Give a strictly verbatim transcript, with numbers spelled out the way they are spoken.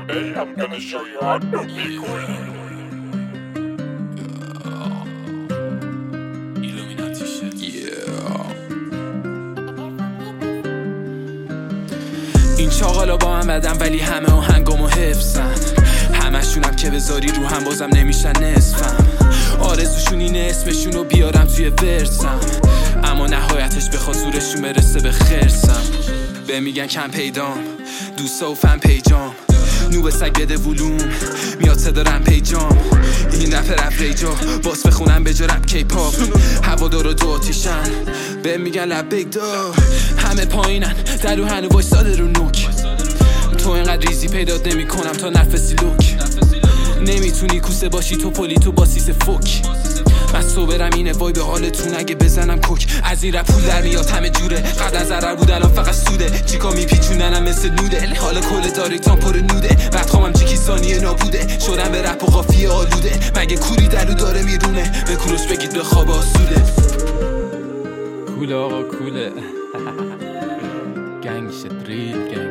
Hey, I'm gonna show you how to be cool. این چاقالا با هم بدن ولی همه آهنگامو حفظن، همشونم که بذاری رو هم بازم نمیشن نصفم. آرزوشون اینه اسمشونو بیارم توی ورسم، اما نهایتش بخواد زورشون برسه به خرسم. به میگن کم پیدام دوستا و فن پیجام، نوب سگ بده ولوم میاد صدا رم پیجام. این رپ رپ ریجا باز بخونم به جا رپ کیپاپ، هوا دارو دو آتیشن به میگن لبک دا. همه پایینن درو هنو وایساده رو نوک، تو اینقدر ریزی پیدات نمی کنم تا نفسی لوک. نمیتونی کوسه باشی تو پلی تو باسیس فوک، من صبرم اینه وای به حالتون اگه بزنم کوک. از این رپ پول در میاد همه جوره، قبل از ضرر بود الان فقط سوده. چیکا میپیچوننم مثل نودل، حالا کل داریتان پر نوده. بعد خوامم چیکی ثانیه نابوده، شدم به رپ و قافیه آلوده. مگه کوری دلو داره میرونه، به کوروش بگید به خواب آسوده. کوله آقا کوله گنگ شد ریل گنگ.